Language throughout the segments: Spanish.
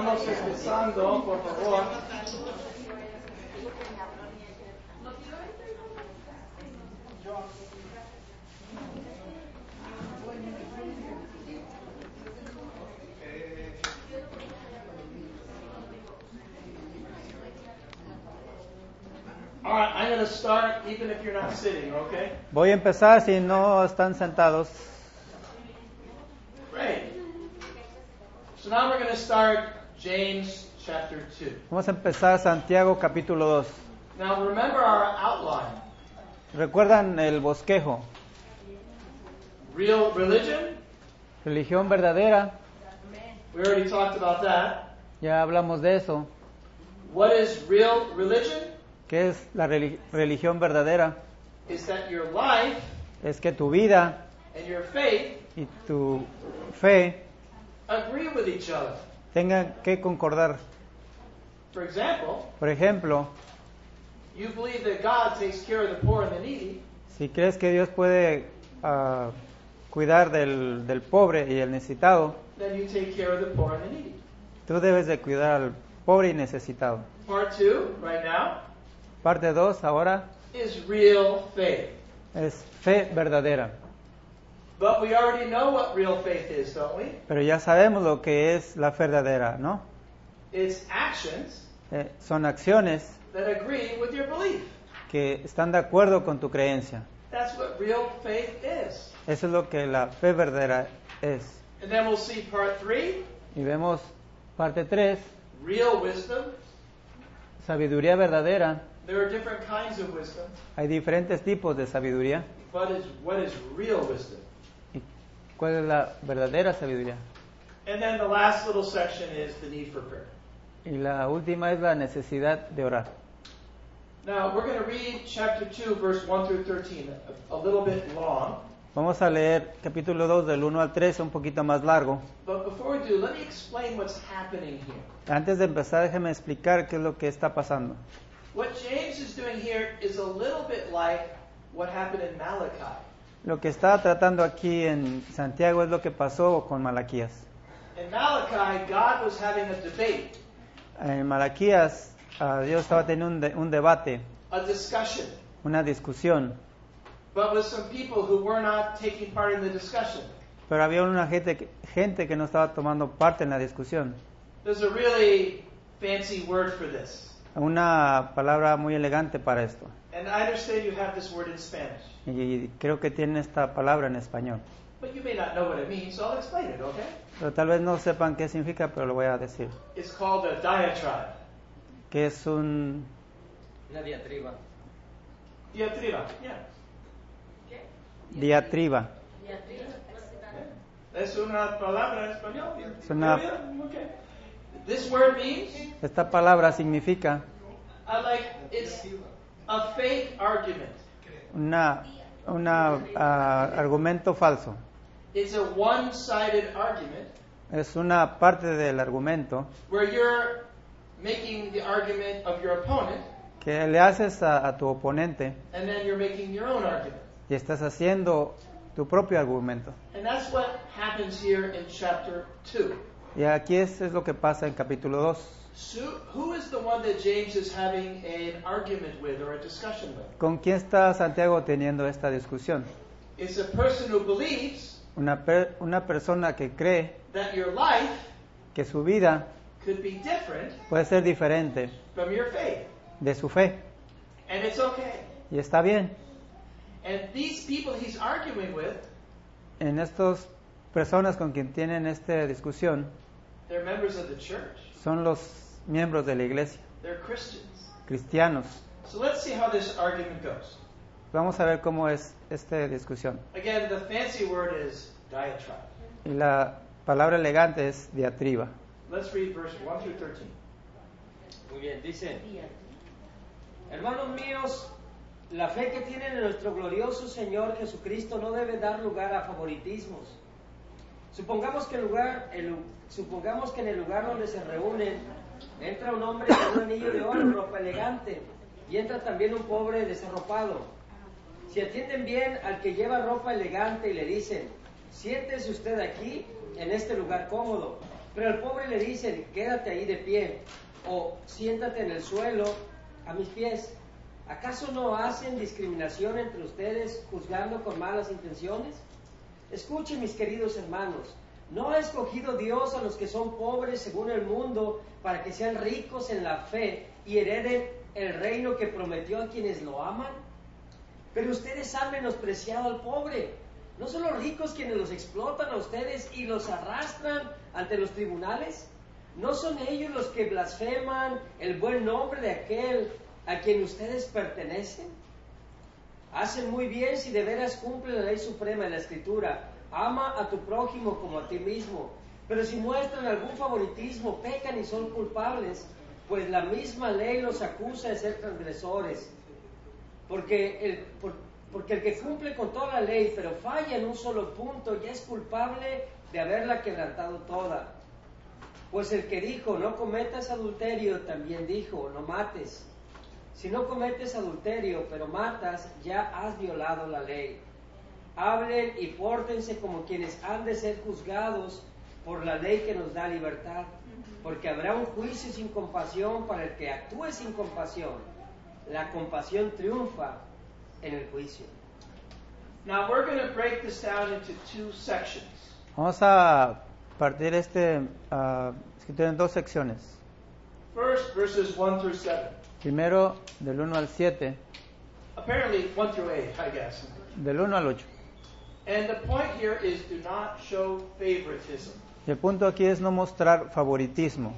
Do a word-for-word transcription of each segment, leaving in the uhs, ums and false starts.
estamos empezando, por favor. All right, I'm going to start even if you're not sitting, okay? Voy a empezar si no están sentados. Great. So now we're going to start James chapter two. Vamos a empezar Santiago capítulo dos. Now remember our outline. ¿Recuerdan el bosquejo? Real religion. Religión verdadera. We already talked about that. Ya hablamos de eso. What is real religion? ¿Qué es la relig- religión verdadera? Is that your life Es que tu vida and your faith y tu fe agree with each other. tengan que concordar. For example, Por ejemplo, you believe that God takes care of the poor and the needy, si crees que Dios puede ah, cuidar del, del pobre y el necesitado, then you take care of the poor and the needy. tú debes de cuidar al pobre y necesitado. Part two, right now, Parte dos ahora is real faith. es fe verdadera. But we already know what real faith is, don't we? Pero ya sabemos lo que es la fe verdadera, ¿no? It's actions Eh, son acciones that agree with your belief. que están de acuerdo con tu creencia. That's what real faith is. Eso es lo que la fe verdadera es. And then we'll see part three, Y vemos parte tres, real wisdom. sabiduría verdadera. There are different kinds of wisdom. Hay diferentes tipos de sabiduría. What is what is real wisdom? ¿Y cuál es la verdadera sabiduría? And then the last little section is the need for prayer. Y la última es la necesidad de orar. Now, we're going to read chapter two, verse one through thirteen, a, a little bit long. Vamos a leer capítulo dos del uno al tres, un poquito más largo. But before we do, let me explain what's happening here. Antes de empezar, déjeme explicar qué es lo que está pasando. What James is doing here is a little bit like what happened in Malachi. Lo que está tratando aquí en Santiago es lo que pasó con Malaquías. In Malachi, God was having a debate, En Malaquías, uh, Dios estaba teniendo un, de- un debate, a discussion, una discusión, but with some people who were not taking part in the discussion. pero había una gente, que- gente que no estaba tomando parte en la discusión. There's a really fancy word for this. Una palabra muy elegante para esto. And I understand you have this word in Spanish. Y creo que tiene esta palabra en español. But you may not know what it means, so I'll explain it, okay? Pero tal vez no sepan qué significa, pero lo voy a decir. It's called a diatribe. Que es un... Una diatriba. Diatriba, yeah. diatriba. Es una palabra en español. Es una- Yeah, okay. This word means, Esta palabra significa I like, it's a fake argument. una, una ah, argumento falso. It's a one-sided argument Es una parte del argumento where you're making the argument of your opponent que le haces a, a tu oponente and then you're making your own argument. y estás haciendo tu propio argumento. And that's what happens here in chapter two. Y aquí es, es lo que pasa en capítulo dos. So, who is the one that James is having an argument with or a discussion with? ¿Con quién está Santiago teniendo esta discusión? It's a person who believes Una, per- una persona que cree that your life que su vida could be different puede ser diferente from your faith. de su fe. And it's okay. Y está bien. And these people he's arguing with, En estas personas con quien tienen esta discusión they're members of the church. son los miembros de la iglesia, They're Christians. cristianos. So let's see how this argument goes. Vamos a ver cómo es esta discusión. Again, the fancy word is diatribe. Y la palabra elegante es diatriba. Let's read verse one through thirteen. Muy bien, dice: Hermanos míos, la fe que tienen en nuestro glorioso Señor Jesucristo no debe dar lugar a favoritismos. Supongamos que, el lugar, el, supongamos que en el lugar donde se reúnen entra un hombre con un anillo de oro, ropa elegante, y entra también un pobre desarropado. Si atienden bien al que lleva ropa elegante y le dicen: siéntese usted aquí, en este lugar cómodo, Pero al pobre le dicen, quédate ahí de pie, o siéntate en el suelo a mis pies. ¿Acaso no hacen discriminación entre ustedes juzgando con malas intenciones? Escuchen, mis queridos hermanos, ¿no ha escogido Dios a los que son pobres según el mundo para que sean ricos en la fe y hereden el reino que prometió a quienes lo aman? Pero ustedes han menospreciado al pobre. ¿No son los ricos quienes los explotan a ustedes y los arrastran ante los tribunales? ¿No son ellos los que blasfeman el buen nombre de aquel a quien ustedes pertenecen? Hacen muy bien si de veras cumplen la ley suprema de la Escritura. Ama a tu prójimo como a ti mismo. Pero si muestran algún favoritismo, pecan y son culpables, pues la misma ley los acusa de ser transgresores. Porque el, por, porque el que cumple con toda la ley, pero falla en un solo punto, ya es culpable de haberla quebrantado toda. Pues el que dijo, no cometas adulterio, también dijo, no mates. Si no cometes adulterio, pero matas, ya has violado la ley. Hablen y pórtense como quienes han de ser juzgados por la ley que nos da libertad, porque habrá un juicio sin compasión para el que actúe sin compasión. La compasión triunfa en el juicio. Now we're going to break this down into two sections. Vamos a partir este uh, escritura en dos secciones. First, verses one through seven. Primero, del uno al siete. Apparently, one through eight, I guess. Del uno al ocho. And the point here is do not show favoritism. Y el punto aquí es no mostrar favoritismo.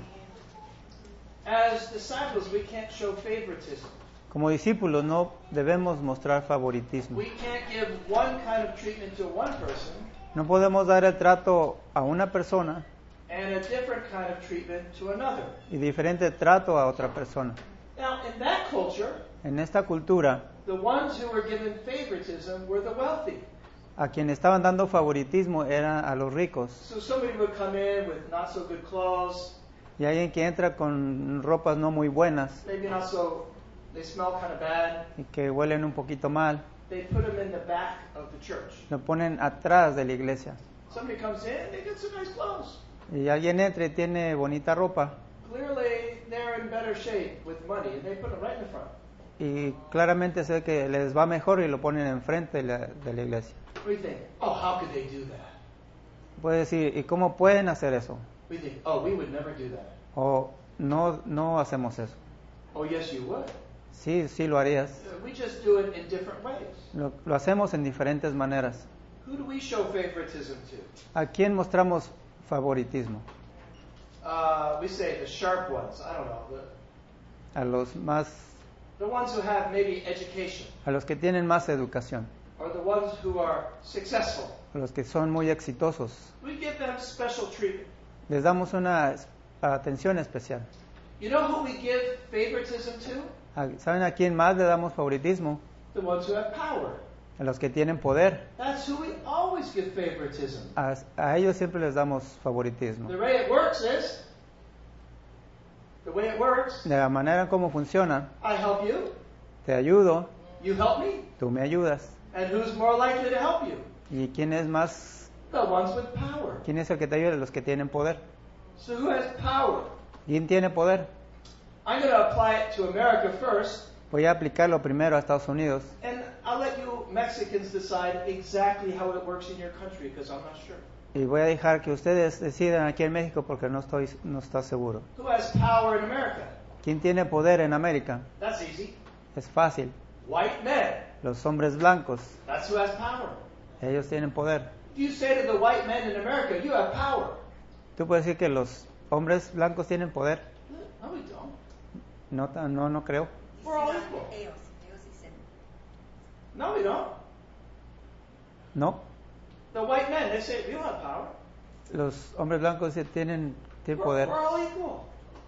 As disciples, we can't show favoritism. Como discípulos no debemos mostrar favoritismo. We can't give one kind of treatment to one person No podemos dar el trato a una persona and a different kind of treatment to another. y diferente trato a otra persona. Now, in that culture, En esta cultura, the ones who were given favoritism were the wealthy. a quienes estaban dando favoritismo eran a los ricos. So somebody would come in with not so good clothes, Y alguien que entra con ropas no muy buenas maybe not so, they smell kind of bad. y que huelen un poquito mal, They put them in the back of the church. lo ponen atrás de la iglesia. Somebody comes in, they get some nice clothes. Y alguien entra y tiene bonita ropa Clearly, they're in better shape with money, and they put them right in the front. y claramente se ve que les va mejor y lo ponen enfrente de la, de la iglesia. What do you think? Oh, how could they do that? Puede decir, ¿y cómo pueden hacer eso? We think, oh, we would never do that. O no, no hacemos eso. Oh, yes, you would. Sí, sí lo harías. Uh, We just do it in different ways. Lo, lo hacemos en diferentes maneras. Who do we show favoritism to? ¿A quién mostramos favoritismo? Uh, we say the sharp ones. I don't know. The, A los más, the ones who have maybe education, a los que tienen más educación, or the ones who are successful. a los que son muy exitosos. We give them special treatment. Les damos una es- atención especial. You know who we give favoritism to? ¿A- ¿Saben a quién más le damos favoritismo? The ones who have power. A los que tienen poder. That's who we always give favoritism. A, a ellos siempre les damos favoritismo. The way it works is, the way it works, De la manera como funciona, I help you, te ayudo, you help me, tú me ayudas. and who's more likely to help you? ¿Y quién es más, The ones with power. quién es el que te ayuda? Los que tienen poder. So who has power? ¿Quién tiene poder? I'm going to apply it to America first, Voy a aplicarlo primero a Estados Unidos and I'll let you Mexicans decide exactly how it works in your country, because I'm not sure. y voy a dejar que ustedes decidan aquí en México porque no estoy no está seguro. Who has power in America? ¿Quién tiene poder en América? That's easy. Es fácil. White men. Los hombres blancos, That's who has power. ellos tienen poder. If you say to the white men in America, you have power. ¿Tú puedes decir que los hombres blancos tienen poder? No, we don't. No, ta- no, no creo. We're all equal. Ellos, ellos dicen. No, we don't. No. The white men, they say, you don't have power. Los hombres blancos sí tienen, tienen We're, poder. we're all equal.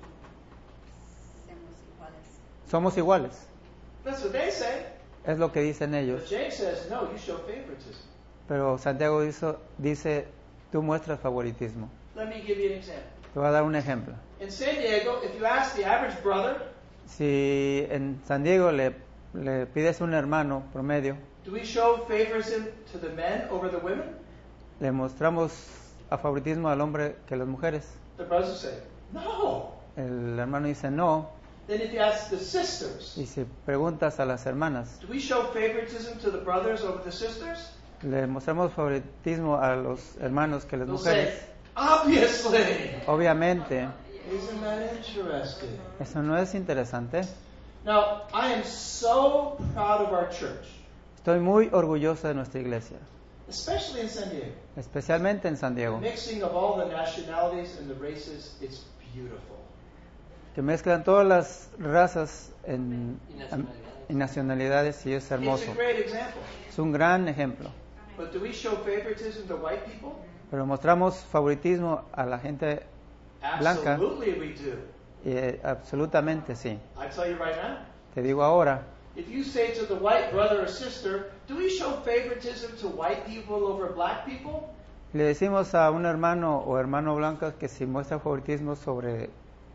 Somos iguales. Somos iguales. That's what they say. Es lo que dicen But ellos. James says, no, you show favoritism. Pero Santiago hizo- dice, tú muestras favoritismo. Let me give you an example. Te voy a dar un ejemplo. In San Diego, if you ask the average brother, Si en San Diego le, le pides a un hermano promedio, do we show favoritism to the men over the women? le mostramos a favoritismo al hombre que a las mujeres. The brothers will say, no. El hermano dice no. Then if you ask the sisters, Y si preguntas a las hermanas, do we show favoritism to the brothers over the sisters? ¿le mostramos favoritismo a los hermanos que las They'll mujeres? say, obviously. Obviamente. Isn't that interesting? ¿Eso no es interesante? Now, I am so proud of our church, Estoy muy orgulloso de nuestra iglesia, especially in San Diego. especialmente en San The Diego, mixing of all the nationalities and the races, it's beautiful. que mezclan todas las razas en, Y nacionalidades. y nacionalidades y es It's hermoso. a great example. Es un gran ejemplo. But do we show favoritism to white people? Pero mostramos favoritismo a la gente blanca. Absolutely we do. Y eh, absolutamente sí. I tell you right now, Te digo ahora, if you say to the white brother or sister, do we show favoritism to white people over black people? le decimos a un hermano o hermano blanco que si muestra favoritismo sobre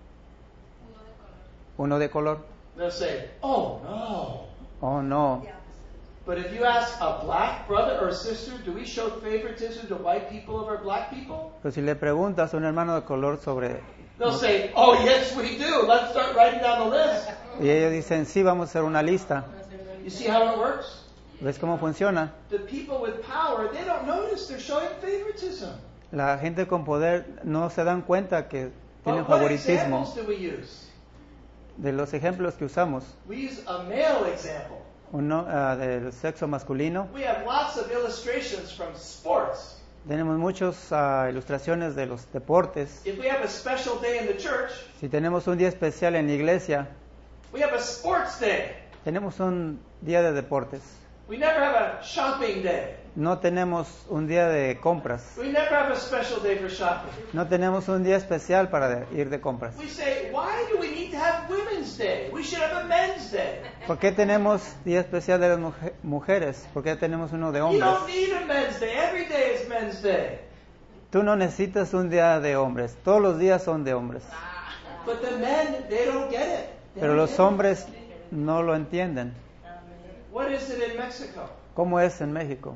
uno de color, They'll say, oh no. oh no. But if you ask a black brother or sister, do we show favoritism to white people over black people? Pero si le preguntas a un hermano de color sobre, They'll say, oh yes we do. Let's start writing down the list. y ellos dicen, sí, vamos a hacer una lista. You see how it works? ¿Ves cómo funciona? The people with power, they don't notice they're showing favoritism. La gente con poder no se dan cuenta que tienen But what favoritismo. examples do we use? De los ejemplos que usamos, We use a male example. uno ah, del sexo masculino, We have lots of illustrations from sports. tenemos muchas ah, ilustraciones de los deportes. If we have a special day in the church, Si tenemos un día especial en la iglesia, we have a sports day. tenemos un día de deportes. We never have a shopping day. No tenemos un día de compras. We never have a special day for shopping. No tenemos un día especial para de- ir de compras. We say, why do we need to have Women's Day? We should have a Men's Day. ¿Por qué tenemos día especial de las muje- mujeres? ¿Por qué tenemos uno de You hombres? don't need a Men's Day. Every day is Men's Day. Tú no necesitas un día de hombres. Todos los días son de hombres. But the men, they don't get it. They Pero don't los get it. hombres no lo entienden. What is it in Mexico? ¿Cómo es en México?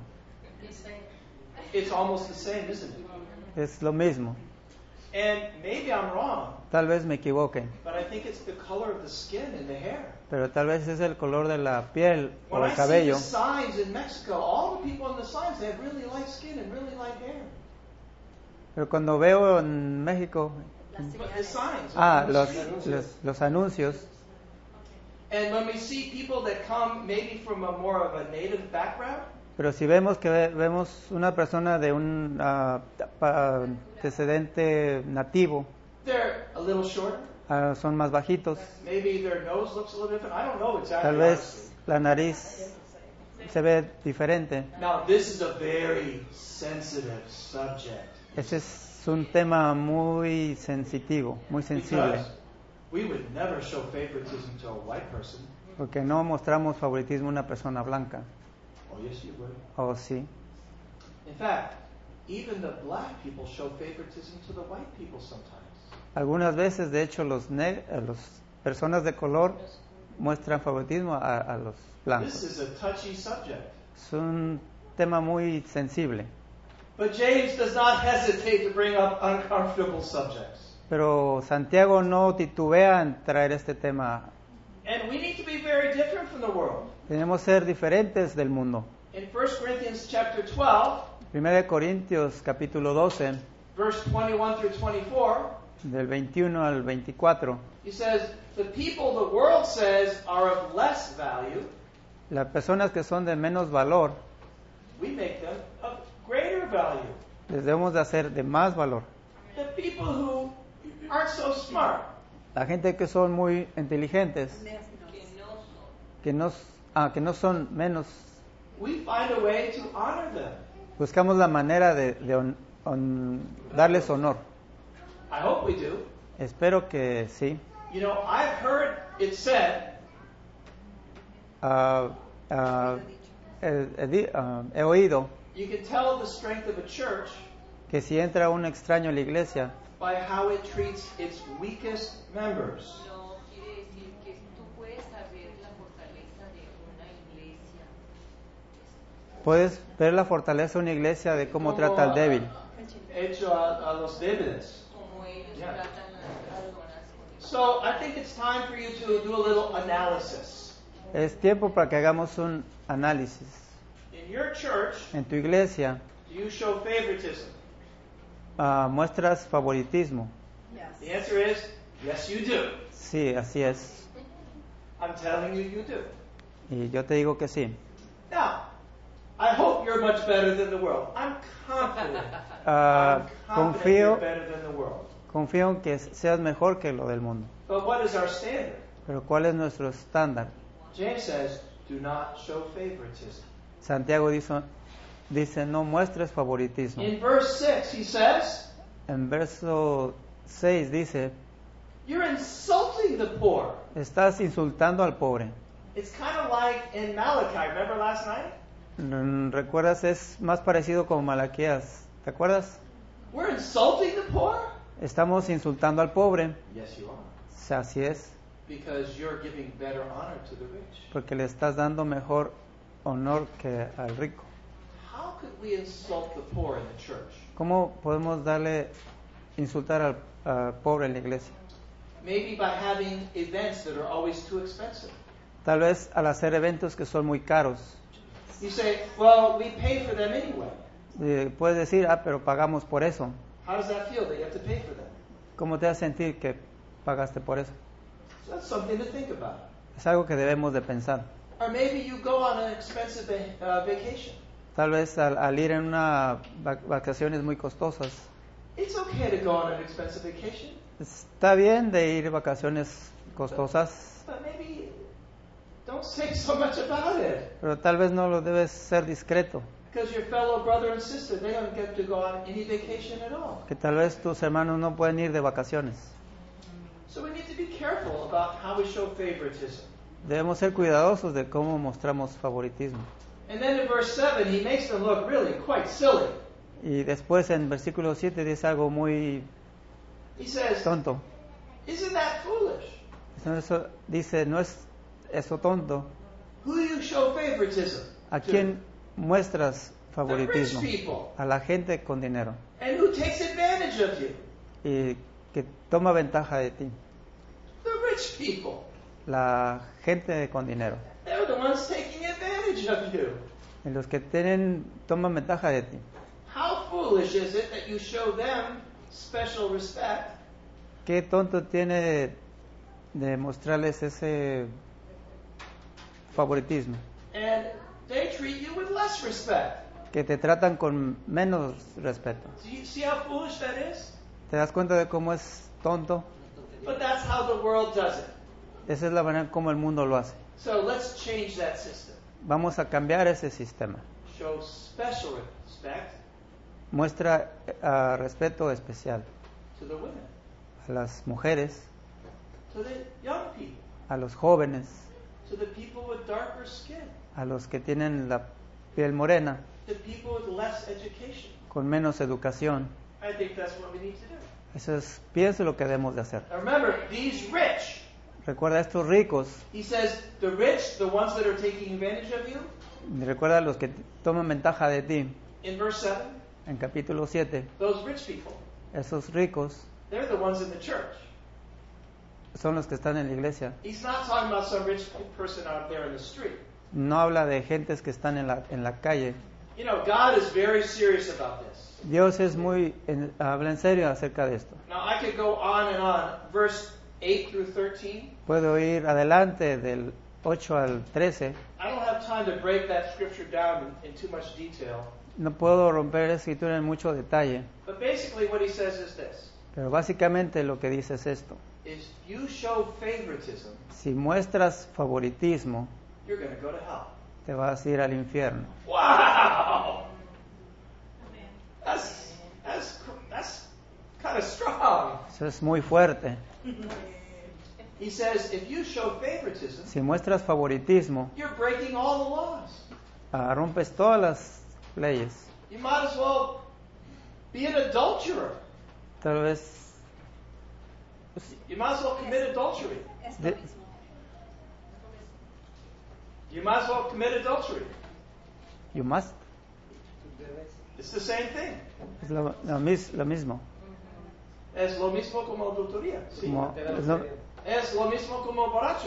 It's almost the same, isn't it? Es lo mismo. And maybe I'm wrong, Tal vez me equivoque, but I think it's the color of the skin and the hair. pero tal vez es el color de la piel o When el I see cabello. the signs in Mexico, all the people on the signs, they have really light skin and really light hair. Pero cuando veo en México, But the signs. ah, on the los, street. los, los anuncios, And when we see people that come maybe from a more of a native background, pero si vemos que ve- vemos una persona de un ah, pa- antecedente nativo, they're a little shorter. ah, son más bajitos, Maybe their nose looks a little different. I don't know exactly. tal vez la nariz se ve diferente. Now, this is a very sensitive subject. Ese es un tema muy sensitivo, muy sensible, Because we would never show favoritism to a white person. porque no mostramos favoritismo a una persona blanca. Oh, yes, you would. ¿O sí? In fact, even the black people show favoritism to the white people sometimes. Algunas veces, de hecho, los ne- a las personas de color muestran favoritismo a, a los This blancos. is a touchy subject. Es un tema muy sensible. But James does not hesitate to bring up uncomfortable subjects. Pero Santiago no titubea en traer este tema. And we need to be very different from the world. Tenemos que ser diferentes del mundo. In First Corinthians chapter twelve, Primera de Corintios capítulo doce, verse twenty-one through twenty-four, del veintiuno al veinticuatro, he says, the people the world says are of less value, las personas que son de menos valor, we make them of greater value. les debemos de hacer de más valor. The people who aren't so smart, La gente que son muy inteligentes, que no, ah, que no son menos, we find a way to honor them. buscamos la manera de, de hon- hon- darles honor. I hope we do. Espero que sí. You know, I've heard it said Ah, ah, he, he di- ah, he oído you can tell the strength of a church que si entra un extraño a la iglesia, by how it treats its weakest members. No quiere decir que tú puedes saber la fortaleza de una iglesia. puedes ver la fortaleza de una iglesia de cómo Como trata al débil. Hecho a, a los débiles. Como ellos Yeah. tratan las personas con So I think it's time for you to do a little analysis. Es tiempo para que hagamos un análisis. In your church, En tu iglesia, do you show favoritism? ah, ¿muestras favoritismo? The answer is yes, you do. Sí, así es. I'm telling you, you do. Y yo te digo que sí. Now, I hope you're much better than the world. I'm confident. Ah, I'm confident confío, you're better than the world. confío en que seas mejor que lo del mundo. But what is our standard? Pero ¿cuál es nuestro estándar? James says, do not show favoritism. Santiago dice, dice no muestres favoritismo. In verse six, he says, En verso seis dice, you're insulting the poor. estás insultando al pobre. It's kind of like in Malachi. Remember last night? Mm, ¿Recuerdas? Es más parecido con Malaquías. ¿Te acuerdas? We're insulting the poor? Estamos insultando al pobre. Yes, you are. O sea, así es. Because you're giving better honor to the rich. Porque le estás dando mejor honor que al rico. How could we insult the poor in the church? ¿Cómo podemos darle, insultar al, al pobre en la iglesia? Maybe by having events that are always too expensive. Tal vez al hacer eventos que son muy caros. You say, well, we pay for them anyway. Eh, puedes decir, ah, pero pagamos por eso. How does that feel that you have to pay for them? ¿Cómo te hace sentir que pagaste por eso? So that's something to think about. Es algo que debemos de pensar. Or maybe you go on an expensive uh, vacation. Tal vez al, al ir en una va- vacaciones muy costosas. It's okay to go on an expensive vacation, Está bien de ir vacaciones costosas, but maybe don't say so much about it. pero tal vez no lo debes ser discreto. Because your fellow brother and sister, they don't get to go on any vacation at all. Que tal vez tus hermanos no pueden ir de vacaciones. So we need to be careful about how we show favoritism. Debemos ser cuidadosos de cómo mostramos favoritismo. And then in verse seven, he makes them look really quite silly. Y después en versículo siete dice algo muy He says, tonto. isn't that foolish? Eso dice, no es eso tonto. Who do you show favoritism ¿A to? quién muestras The favoritismo? rich people. A la gente con dinero And who takes advantage of you? y que toma ventaja de ti. The rich people. La gente con dinero. They're the ones taking advantage of you. Y los que tienen toman ventaja de ti. How foolish is it that you show them special respect ¿Qué tonto tiene de mostrarles ese favoritismo? and they treat you with less respect? Que te tratan con menos respeto. Do you see how foolish that is? ¿Te das cuenta de cómo es tonto? But that's how the world does it. Esa es la manera como el mundo lo hace. So let's change that system. Vamos a cambiar ese sistema. Show special respect Muestra uh, respeto especial to the women, a las mujeres, to the young people, a los jóvenes, to the people with darker skin, a los que tienen la piel morena, to people with less education. con menos educación. I think that's what we need to do. Eso es, pienso lo que debemos de hacer. Now remember, these rich, Recuerda a estos ricos, he says, the rich, the ones that are taking advantage of you, recuerda a los que toman ventaja de ti. in verse seven, En capítulo siete, those rich people, esos ricos they're the ones in the church. son los que están en la iglesia. He's not talking about some rich person out there in the street. No habla de gentes que están en la, en la calle. You know, God is very serious about this. Dios es muy, en- habla en serio acerca de esto. Now, I could go on and on. Verse eight through thirteen. Puedo ir adelante del ocho al trece. I don't have time to break that scripture down in, in too much detail. No puedo romper la escritura en mucho detalle, But basically what he says is this. pero básicamente lo que dice es esto. Is you show favoritism, Si muestras favoritismo, you're going to go to hell. te vas a ir al infierno. Wow! That's, that's, that's kind of strong. Eso es muy fuerte. He says, if you show favoritism, Si muestras favoritismo, you're breaking all the laws. ah, rompes todas las leyes. You might as well be an adulterer. Tal vez You might as well commit adultery. Es lo De- mismo. You might as well commit adultery. you must. It's the same thing. Es lo, lo mis- lo mismo. Es lo mismo como adultería. Sí. Como- es lo- Es lo mismo como borracho.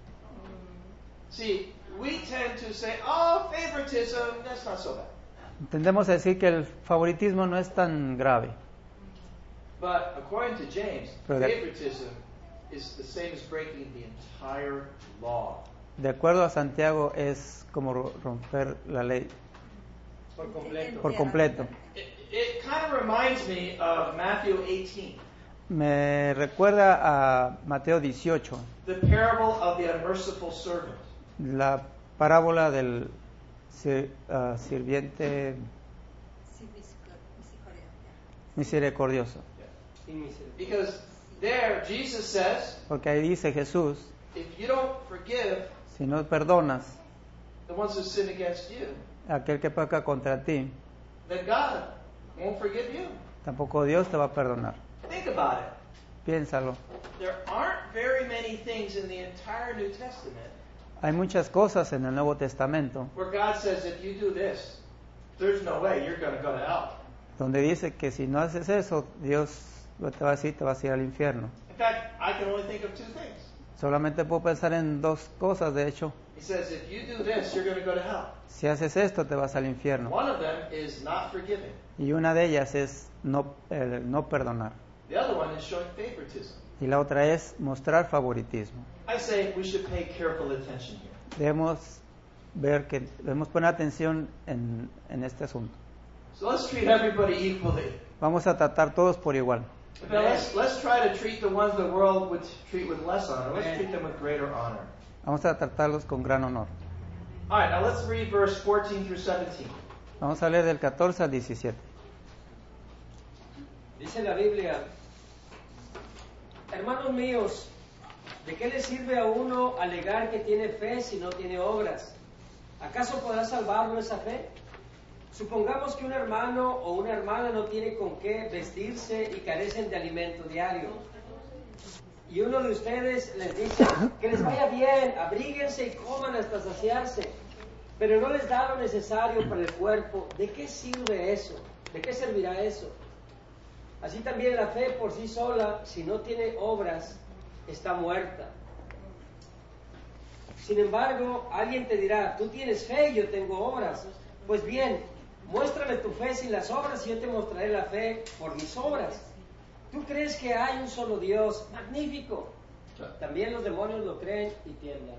See, we tend to say, oh, favoritism, that's not so bad. Tendemos a decir que el favoritismo no es tan grave. But according to James, Pero de- favoritism is the same as breaking the entire law. De acuerdo a Santiago, es como ro- romper la ley Por completo. por completo. It, it kind of reminds me of Matthew eighteen, Me recuerda a Mateo dieciocho, the parable of the unmerciful servant. la parábola del sir- ah, sirviente Sí, misericordia. misericordioso. Sin misericordia. Because there, Jesus says, Porque ahí dice Jesús, if you don't forgive si no perdonas the ones who sin against you, a aquel que peca contra ti, then God won't forgive you. tampoco Dios te va a perdonar. Think about it. Piénsalo. There aren't very many things in the entire New Testament Hay muchas cosas en el Nuevo Testamento where God says, if you do this, there's no way you're going to go to hell. donde dice que si no haces eso, Dios te va a decir, te vas a ir al infierno. In fact, I can only think of two things. Solamente puedo pensar en dos cosas, de hecho. He says, if you do this, you're going to go to hell. Si haces esto, te vas al infierno. One of them is not forgiving. Y una de ellas es no, eh, no perdonar. The other one is showing favoritism. Y la otra es mostrar favoritismo. I say we should pay careful attention here. Debemos ver que debemos poner atención en, en este asunto. So let's treat everybody equally. Vamos a tratar todos por igual. Now let's, let's try to treat the ones the world would treat with less honor. Let's treat them with greater honor. Vamos a tratarlos con gran honor. All right, now let's read verse fourteen through seventeen. Vamos a leer del catorce al diecisiete. Dice la Biblia, hermanos míos, ¿de qué le sirve a uno alegar que tiene fe si no tiene obras? ¿Acaso podrá salvarlo esa fe? Supongamos que un hermano o una hermana no tiene con qué vestirse y carecen de alimento diario. Y uno de ustedes les dice, que les vaya bien, abríguense y coman hasta saciarse, pero no les da lo necesario para el cuerpo. ¿De qué sirve eso? ¿De qué servirá eso? Así también la fe por sí sola, si no tiene obras, está muerta. Sin embargo, alguien te dirá, tú tienes fe y yo tengo obras. Pues bien, muéstrame tu fe sin las obras y yo te mostraré la fe por mis obras. ¿Tú crees que hay un solo Dios? Magnífico. También los demonios lo creen y tiemblan.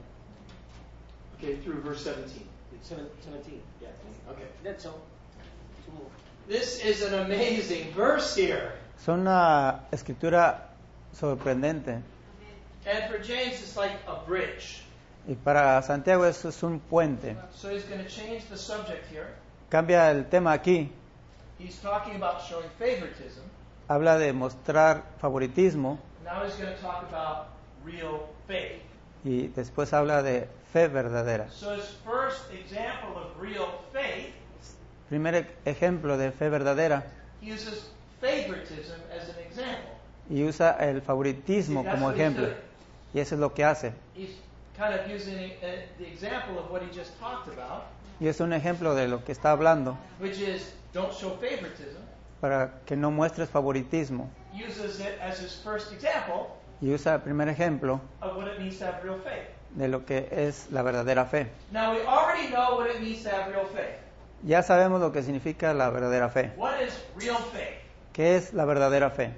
Okay, through verse seventeen. Seven- seventeen. Yeah. Okay. That's all. Two more. This is an amazing verse here. Es una escritura sorprendente. And for James, it's like a bridge. Y para Santiago eso es un puente. So he's going to change the subject here. Cambia el tema aquí. He's talking about showing favoritism. Habla de mostrar favoritismo Now he's going to talk about real faith. y después habla de fe verdadera. So his first example of real faith, Primer e- ejemplo de fe verdadera, he uses favoritism as an example. y usa el favoritismo See, that's como what he's ejemplo. doing. Y eso es lo que hace. He's kind of using uh, the example of what he just talked about, Y es un ejemplo de lo que está hablando, which is don't show favoritism. para que no muestres favoritismo. Uses it as his first example Y usa el primer ejemplo of what it means to have real faith. de lo que es la verdadera fe. Now we already know what it means to have real faith. Ya sabemos lo que significa la verdadera fe. What is real faith? ¿Qué es la verdadera fe?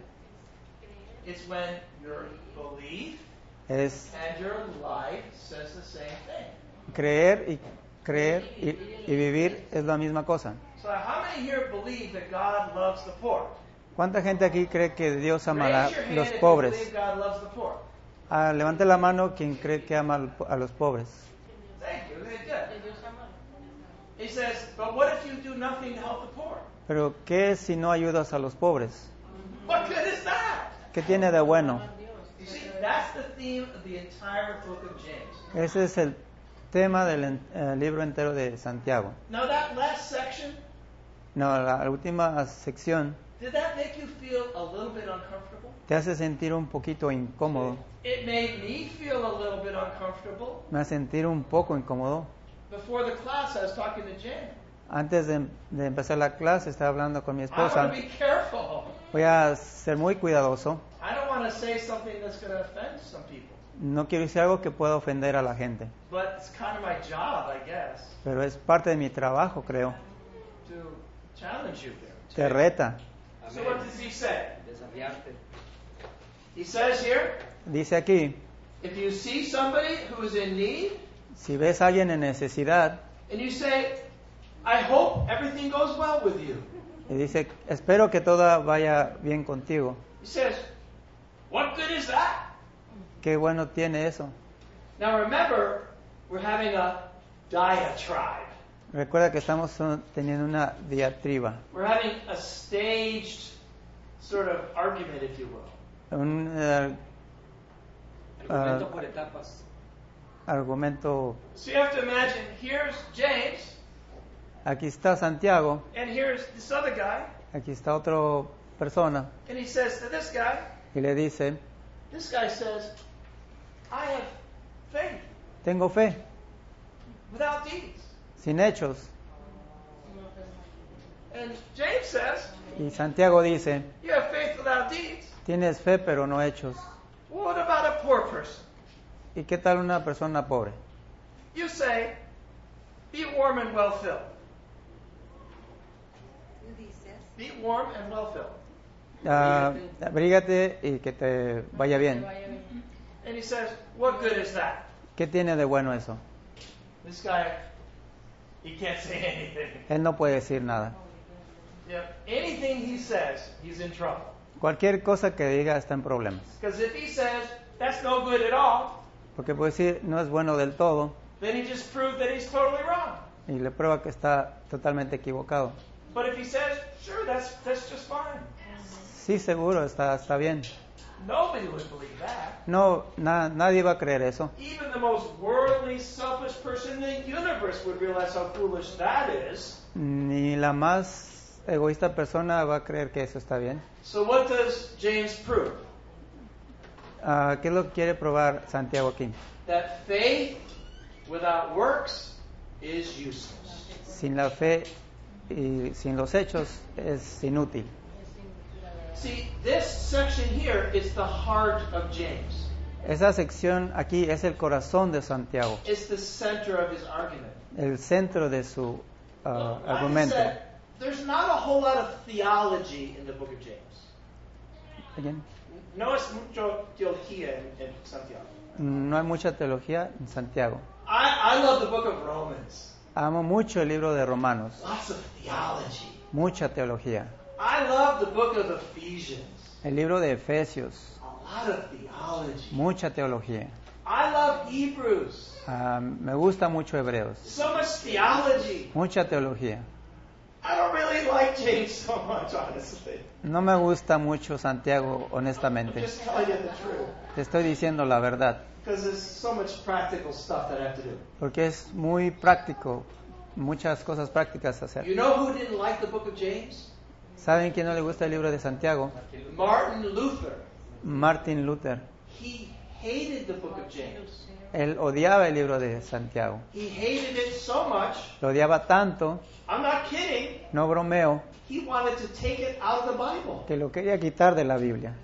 It's when your belief Es and your life says the same thing. creer y creer y, y vivir es la misma cosa. So how many here believe that God loves the poor? ¿Cuánta gente aquí cree que Dios ama a Raise your hand los if you pobres? believe God loves the poor. Ah, levante la mano quien cree que ama al- a los pobres. Thank you. Very good. He says, but what if you do nothing to help the poor? Pero ¿qué es si no ayudas a los pobres? What good is that? ¿Qué tiene de bueno? You see, that's the theme of the entire book of James. Ese es el tema del en- eh, libro entero de Santiago. Now that last section, No, la, la última sección did that make you feel a little bit uncomfortable? te hace sentir un poquito incómodo. It made me feel a little bit uncomfortable. Me hace sentir un poco incómodo. Before the class, I was talking to Jan. Antes de, de empezar la clase estaba hablando con mi I want esposa to be careful. Voy a ser muy cuidadoso. I don't want to say something that's going to offend some people. No quiero decir algo que pueda ofender a la gente. But it's kind of my job, I guess, Pero es parte de mi trabajo, creo. to challenge you there. Te reta. So what does he say? Desafiarte. He says here, Dice aquí, if you see somebody who is in need, si ves a alguien en necesidad, and you say, I hope everything goes well with you. y dice, espero que todo vaya bien contigo. He says, what good is that? Qué bueno tiene eso. Now remember, we're having a diatribe. Recuerda que estamos son- teniendo una diatriba, We're having a staged sort of argument, if you will. un eh, Argumento Ah. por etapas. argumento. So you have to imagine, here's James, Aquí está Santiago, and here's this other guy, aquí está otra persona, and he says to this guy, y le dice, this guy says, I have faith tengo fe, without deeds. sin hechos. And James says, Y Santiago dice, you have faith without deeds. tienes fe pero no hechos. Well, what about a poor person? ¿Y qué tal una persona pobre? You say, be warm and well filled. Tú dices, Be warm and well filled. Ah, abrígate y que te vaya bien. And he says, what good is that? ¿Qué tiene de bueno eso? This guy, he can't say anything. Él no puede decir nada. Yeah, anything he says, he's in trouble. Cualquier cosa que diga está en problemas. Because if he says, that's no good at all, Porque puede decir, no es bueno del todo, then he just proved that he's totally wrong. y le prueba que está totalmente equivocado. But if he says, sure, that's, that's just fine, Sí, seguro, está, está bien. nobody would believe that. No, na- nadie va a creer eso. Even the most worldly, selfish person in the universe would realize how foolish that is. Ni la más egoísta persona va a creer que eso está bien. So what does James prove? Ah, ¿Qué es lo que quiere probar Santiago aquí? That faith without works is useless. Sin la fe y sin los hechos es inútil. See, this section here is the heart of James. Esa sección aquí es el corazón de Santiago, It's the center of his argument. el centro de su ah, Like I argumento. said, there's not a whole lot of theology in the book of James. Again. No es mucho teología en, en Santiago. No hay mucha teología en Santiago. I, I love the book of Romans. Amo mucho el libro de Romanos, Lots of theology. mucha teología. I love the book of Ephesians. El libro de Efesios, A lot of theology. mucha teología. I love Hebrews. Ah, me gusta mucho Hebreos, So much theology. mucha teología. I don't really like James so much, honestly. No me gusta mucho Santiago, I'm honestamente. just telling you the truth. Te estoy diciendo la verdad, Because there's so much practical stuff that I have to do. porque es muy práctico, muchas cosas prácticas hacer. You know who didn't like the book of James? ¿Saben quién no le gusta el libro de Santiago? Martin Luther. Martin Luther. He hated the book of James. Él odiaba el libro de Santiago. He hated it so much, Lo odiaba tanto, I'm not kidding, no bromeo, he wanted to take it out of the Bible. que lo quería quitar de la Biblia.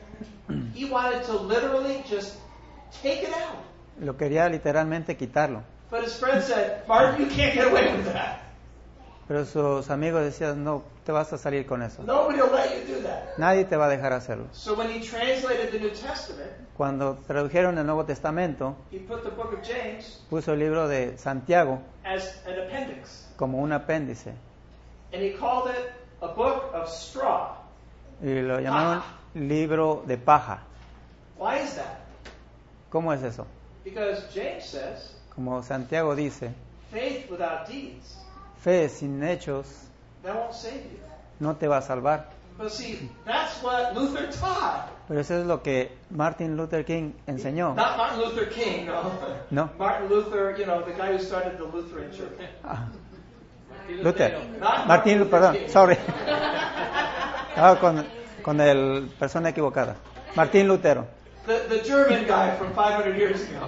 He wanted to literally just take it out. Lo quería literalmente quitarlo. But his friend said, Martin, you can't get away with that. Pero sus amigos decían, no, te vas a salir con eso. Nobody will let you do that. Nadie te va a dejar hacerlo. So when he translated the New Testament, Cuando tradujeron el Nuevo Testamento, he put the book of James puso el libro de Santiago as an appendix. como un apéndice. And he called it a book of straw. Y lo llamaron libro de paja. Why is that? ¿Cómo es eso? Because James says, Como Santiago dice, faith without deeds, fe sin hechos that won't save you. no te va a salvar. But see, that's what Luther taught. Pero eso es lo que Martin Luther King enseñó. Not Martin Luther King, no. No. Martin Luther, you know, the guy who started the Lutheran Church. Ah, Luther. Not Martin, Luther perdón, King. sorry. Ah, con, con el persona equivocada. Martín Lutero. The, the German guy from five hundred years ago.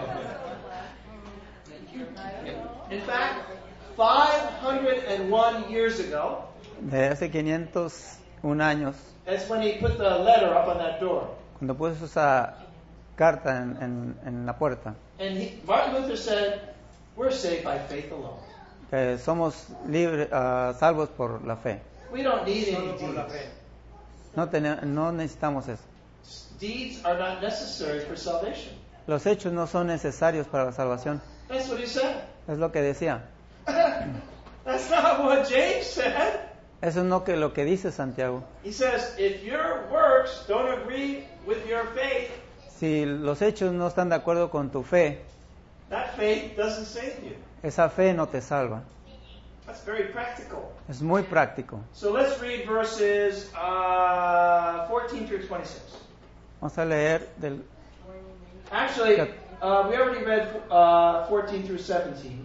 In fact, five hundred one years ago, De hace quinientos un años, That's when he put the letter up on that door. Cuando puso esa carta en, en, en la puerta, And he, Martin Luther said, we're saved by faith alone. que somos libres, ah, salvos por la fe. We don't need Solo any por la deeds. fe. No, tene- no necesitamos eso. Deeds are not necessary for salvation. Los hechos no son necesarios para la salvación. That's what he said. Es lo que decía. That's not what James said. Eso es no que lo que dice Santiago. He says, if your works don't agree with your faith, Si los hechos no están de acuerdo con tu fe, that faith doesn't save you. esa fe no te salva. That's very practical. Es muy práctico. So let's read verses uh, fourteen through twenty-six. Vamos a leer del... Actually, uh, we already read uh, fourteen through seventeen.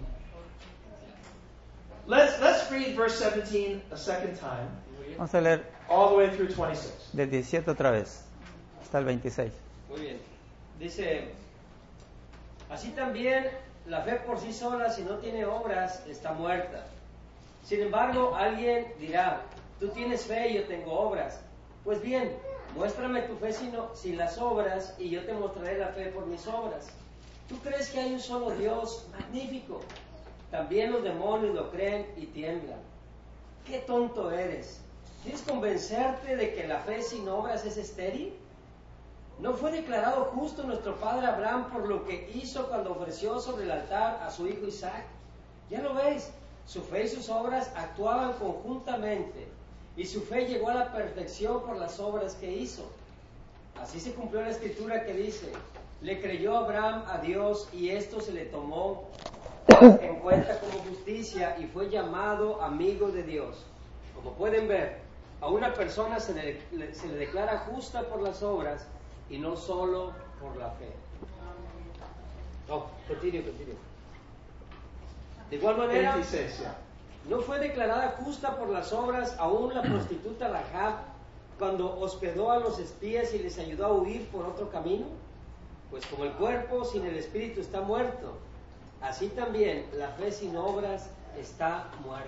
Let's let's read verse seventeen a second time, Vamos a leer all the way through twenty-six. del diecisiete otra vez, hasta el veintiséis. Muy bien. Dice, así también la fe por sí sola, si no tiene obras, está muerta. Sin embargo, alguien dirá, tú tienes fe y yo tengo obras. Pues bien, muéstrame tu fe sin, sin las obras y yo te mostraré la fe por mis obras. ¿Tú crees que hay un solo Dios? Magnífico. También los demonios lo creen y tiemblan. ¡Qué tonto eres! ¿Quieres convencerte de que la fe sin obras es estéril? ¿No fue declarado justo nuestro padre Abraham por lo que hizo cuando ofreció sobre el altar a su hijo Isaac? Ya lo ves, su fe y sus obras actuaban conjuntamente, y su fe llegó a la perfección por las obras que hizo. Así se cumplió la escritura que dice, le creyó Abraham a Dios y esto se le tomó en cuenta como justicia y fue llamado amigo de Dios. Como pueden ver, a una persona se le, se le declara justa por las obras y no solo por la fe. No, continúe, continúe. De igual manera, twenty-six, yeah. ¿no fue declarada justa por las obras aún la prostituta Rahab cuando hospedó a los espías y les ayudó a huir por otro camino? Pues como el cuerpo sin el espíritu está muerto, así también la fe sin obras está muerta.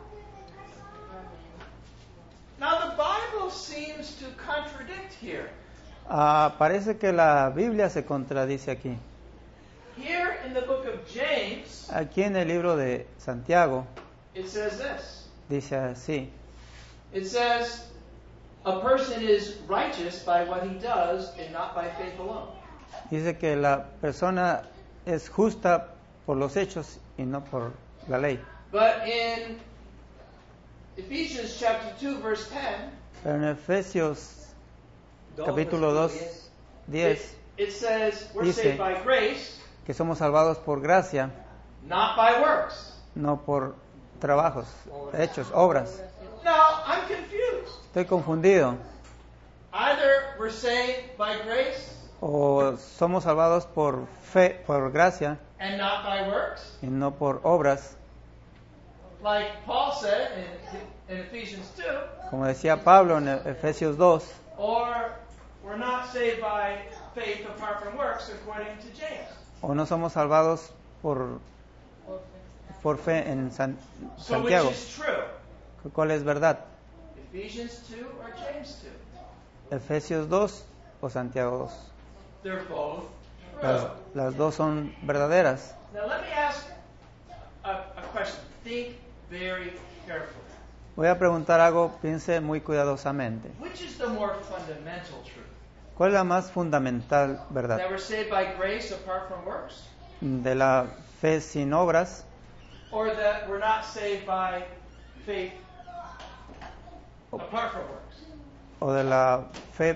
Now the Bible seems to contradict here. Ah, parece que la Biblia se contradice aquí. Here in the book of James, Aquí en el libro de Santiago it says this. dice así. It says, a person is righteous by what he does and not by faith alone. Dice que la persona es justa por los hechos y no por la ley. But in Ephesians chapter two, verse ten, Pero en Efesios Dos, capítulo versículo dos, diez. diez, it, it says we're Dice- saved by grace, que somos salvados por gracia, not by works. no por trabajos, hechos, obras. Now, I'm confused. Estoy confundido. Either we're saved by grace O somos salvados por fe, por gracia and not by works, y no por obras, like Paul said in, in Ephesians two, como decía Pablo en Efesios dos, or we're not saved by faith apart from works, according to James. o no somos salvados por, por fe en San- So which Santiago. is true? ¿Cuál es verdad? Ephesians two or James two? ¿Efesios dos o Santiago dos? They're both Las, true. las dos son verdaderas. Now let me ask a, a question. Think very carefully. Voy a preguntar algo, piense muy cuidadosamente. Which is the more fundamental truth? ¿Cuál es la más fundamental That verdad? we're saved by grace apart from works? ¿De la fe sin obras Or that we're not saved by faith apart from works? o de la fe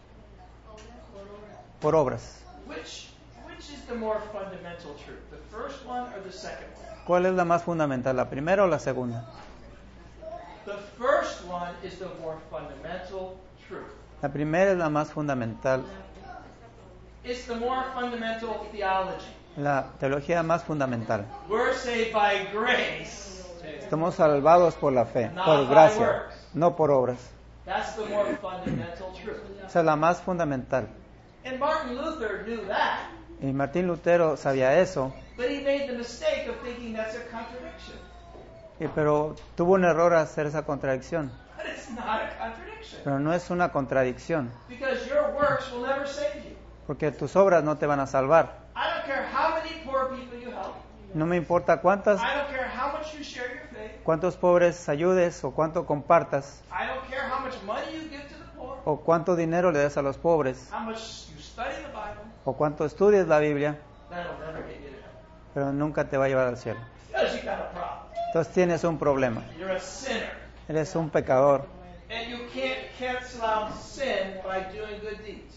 por obras? Which which is the more fundamental truth? The first one or the second one? ¿Cuál es la más fundamental, la primera o la segunda? The first one is the more fundamental truth. La primera es la más fundamental, It's the more fundamental theology. la teología más fundamental. We're saved by grace. Estamos salvados por la fe, por gracia, no por obras. That's the more fundamental truth. Esa es la más fundamental. And Martin Luther knew that, Y Martín Lutero sabía eso, but he made the mistake of thinking that's a contradiction. y- pero tuvo un error al hacer esa contradicción. But it's not a contradiction. contradiction. Pero no es una contradicción, Because your works will never save you. porque tus obras no te van a salvar. I don't care how many poor people you help. No me importa cuántas, I don't care how much you share your faith. cuántos pobres ayudes o cuánto compartas I don't care how much money you give to the poor. o cuánto dinero le des a los pobres How much you study the Bible. o cuánto estudies la Biblia, That'll never get you to heaven. pero nunca te va a llevar al cielo. Because you got a problem. Entonces tienes un problema, You're a sinner. eres un pecador And you can't cancel out sin by doing good deeds.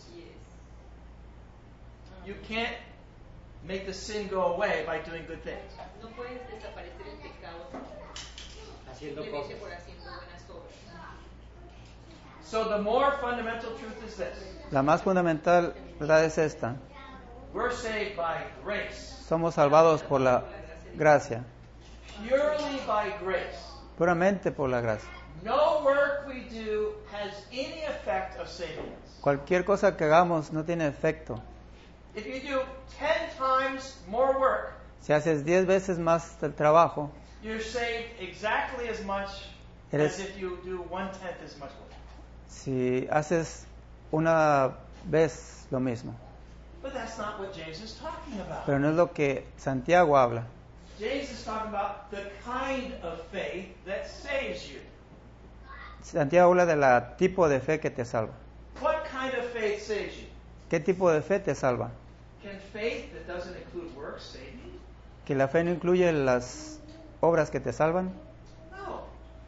You can't make the sin go away by doing good things. No puedes desaparecer el pecado Haciendo simplemente cosas. por haciendo buenas obras. So the more fundamental truth is this. La más fundamental verdad es esta: We're saved by grace. somos salvados por la gracia, Purely by grace. puramente por la gracia. No work we do has any effect of saving us. Cualquier cosa que hagamos no tiene efecto. If you do ten times more work, Si haces diez veces más el trabajo, you're saved exactly as much Eres- as if you do one tenth as much work. si haces una vez lo mismo. But that's not what James is talking about. Pero no es lo que Santiago habla. James is talking about the kind of faith that saves you. Santiago habla de la tipo de fe que te salva. What kind of faith saves you? ¿Qué tipo de fe te salva? Can faith that doesn't include works save you? ¿Que la fe no incluye las obras que te salvan? No.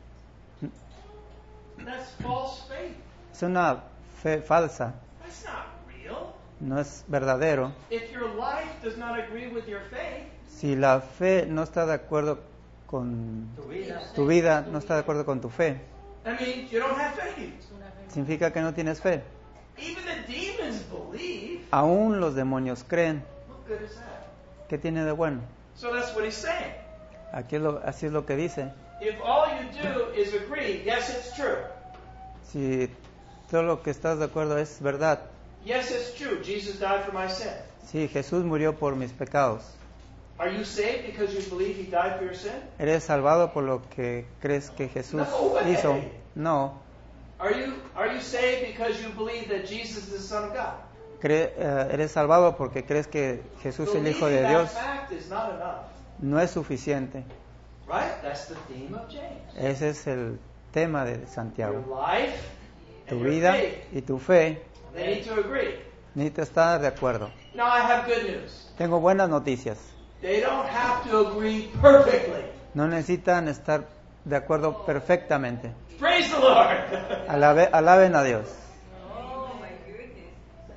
That's false faith. Es una fe falsa, That's not real. no es verdadero. If your life does not agree with your faith, Si la fe no está de acuerdo con Tu vida. tu vida, no está de acuerdo con tu fe, that means you don't have faith. significa que no tienes fe. Even the demons believe. Aún los demonios creen. What good is that? ¿Qué tiene de bueno? So that's what he's saying. Aquí es lo, así es lo que dice. If all you do is agree, yes, it's true. Si todo lo que estás de acuerdo es verdad. Yes, it's true. Jesus died for my sin. Sí, Jesús murió por mis pecados. Are you saved because you believe he died for your sin? ¿Eres salvado por lo que crees que Jesús No way. hizo? No. Are you are you saved because you believe that Jesus is the Son of God? Cre- eh, ¿Eres salvado porque crees que Jesús es el Hijo de Believing Dios? that fact is not enough. No es suficiente. Right? That's the theme of James. Ese es el tema de Your Santiago. life Tu and your vida faith, y tu fe they need to agree. necesitan estar de acuerdo. Now I have good news. Tengo buenas noticias. They don't have to agree perfectly. No necesitan estar de acuerdo perfectamente. Praise the Lord. Alabe- alaben a Dios. Oh my goodness.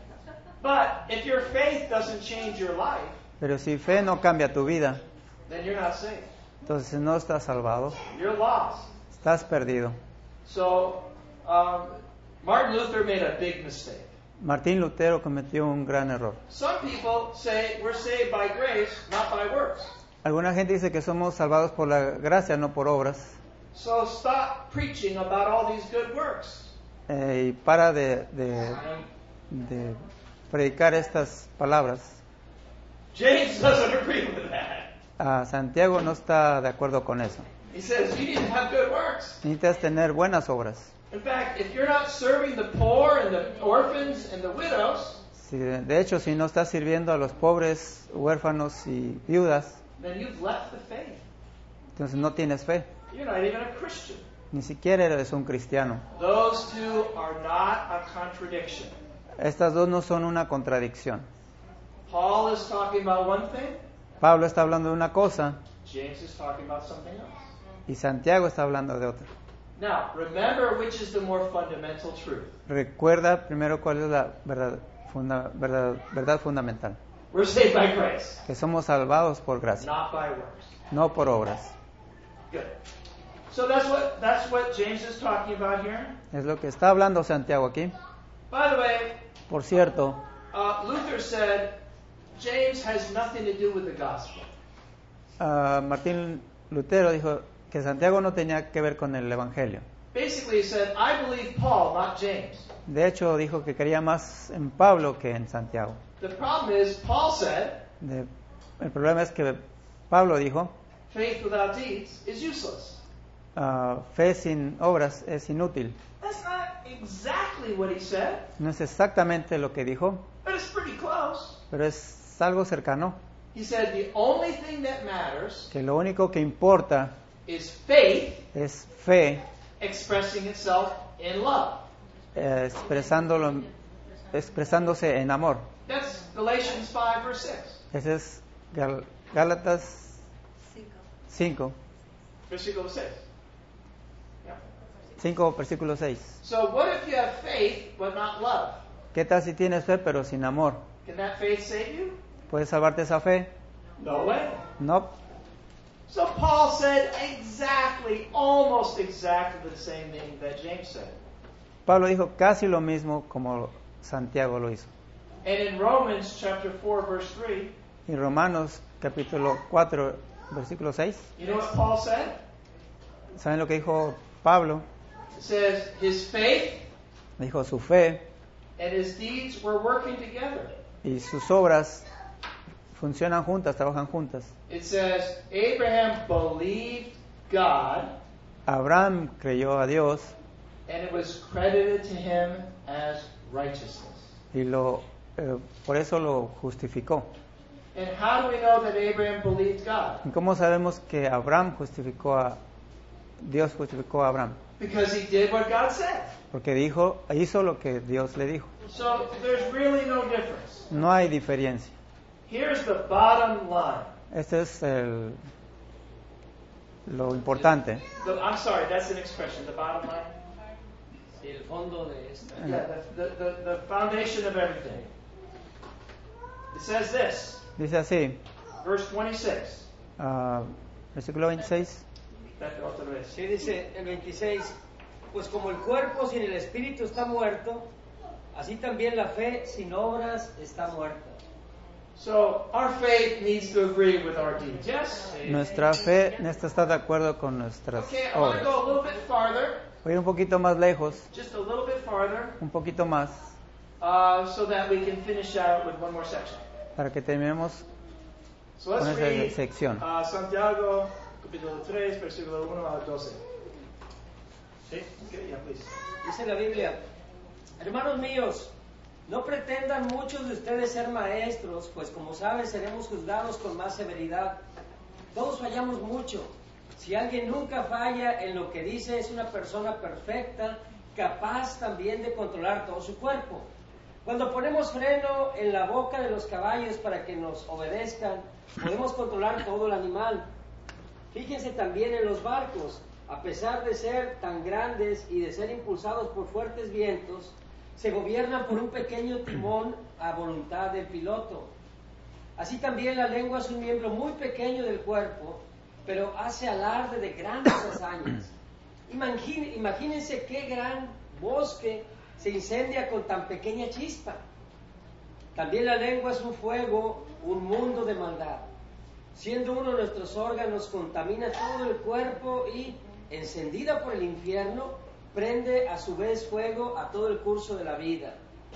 But if your faith doesn't change your life, Pero si fe no cambia tu vida, then you're not saved. entonces no estás salvado. You're lost. Estás perdido. So, um, Martin Luther made a big mistake. Martín Lutero cometió un gran error. Some people say we're saved by grace, not by works. Alguna gente dice que somos salvados por la gracia, no por obras. So stop preaching about all these good works. Eh, y para de, de, de predicar estas palabras. James doesn't agree with that. Ah, Santiago no está de acuerdo con eso. He says you need to have good works. Necesitas tener buenas obras. In fact, if you're not serving the poor and the orphans and the widows, Si, de hecho, si no estás sirviendo a los pobres, huérfanos y viudas, then you've left the faith. entonces no tienes fe. You're not even a Christian. Ni siquiera eres un cristiano. Those two are not a contradiction. Estas dos no son una contradicción. Paul is talking about one thing, Pablo está hablando de una cosa James is talking about something else. y Santiago está hablando de otra. Now, remember which is the more fundamental truth. Recuerda primero cuál es la verdad, funda- verdad, verdad fundamental. We're saved by grace, Que somos salvados por gracia, not by works. no por obras. Good. So that's what that's what James is talking about here. Es lo que está hablando Santiago aquí. By the way, Por cierto, uh, Luther said James has nothing to do with the gospel. ah, Martín Lutero dijo que Santiago no tenía que ver con el Evangelio. Basically, he said, I believe Paul, not James. De hecho, dijo que creía más en Pablo que en Santiago. The problem is, Paul said, De- el problema es que Pablo dijo, faith without deeds is useless. ah, fe sin obras es inútil. That's not exactly what he said, No es exactamente lo que dijo, but it's pretty close. pero es algo cercano. He said the only thing that matters Que lo único que importa is faith es fe, expressing itself in love. eh, expresándolo, expresándose en amor. That's Galatians five, verse six. Ese es Gal- Gálatas cinco, Versículo seis. Yeah. cinco, versículo seis. So what if you have faith but not love? ¿Qué tal si tienes fe pero sin amor? Can that faith save you? ¿Puedes salvarte esa fe? No way. No. So Paul said exactly, almost exactly the same thing that James said. Pablo dijo casi lo mismo como Santiago lo hizo. And in Romans chapter four, verse three, Y Romanos capítulo cuatro, versículo seis, you know what Paul said? ¿saben lo que dijo Pablo? It says his faith Dijo su fe and his deeds were working together. y sus obras funcionan juntas, trabajan juntas. It says Abraham believed God Abraham creyó a Dios and it was credited to him as righteousness. y lo, eh, por eso lo justificó. And how do we know that Abraham believed God? ¿Y cómo sabemos que Abraham justificó a Dios justificó a Abraham? Because he did what God said. Porque dijo, hizo lo que Dios le dijo. So there's really no difference. No hay diferencia. Here's the bottom line. Este es el, lo importante. The, I'm sorry, that's an expression. The bottom line. Sí, el fondo de esta. Yeah, the, the, the, the foundation of everything. It says this, Dice así, verse twenty-six. ah, versículo veintiséis. Back otra vez. Sí, dice el veintiséis, pues como el cuerpo sin el espíritu está muerto, así también la fe sin obras está muerta. So our faith needs to agree with our deeds. Yes? Nuestra fe necesita estar de acuerdo con nuestras Okay, I want to obras. go a little bit farther, Voy un poquito más lejos, just a little bit farther, un poquito más, uh, so that we can finish out with one more section. para que terminemos So let's con esa read sección. uh, Santiago, capítulo tres, versículo uno al doce. Sí? Okay, yeah, please. Dice la Biblia, hermanos míos, no pretendan muchos de ustedes ser maestros, pues como saben seremos juzgados con más severidad. Todos fallamos mucho. Si alguien nunca falla en lo que dice, es una persona perfecta, capaz también de controlar todo su cuerpo. Cuando ponemos freno en la boca de los caballos para que nos obedezcan, podemos controlar todo el animal. Fíjense también en los barcos, a pesar de ser tan grandes y de ser impulsados por fuertes vientos, se gobiernan por un pequeño timón a voluntad del piloto. Así también la lengua es un miembro muy pequeño del cuerpo, pero hace alarde de grandes hazañas. Imagín, imagínense qué gran bosque se incendia con tan pequeña chispa. También la lengua es un fuego, un mundo de maldad. Siendo uno de nuestros órganos, contamina todo el cuerpo y, encendida por el infierno, prende a su vez fuego a todo el curso de la vida.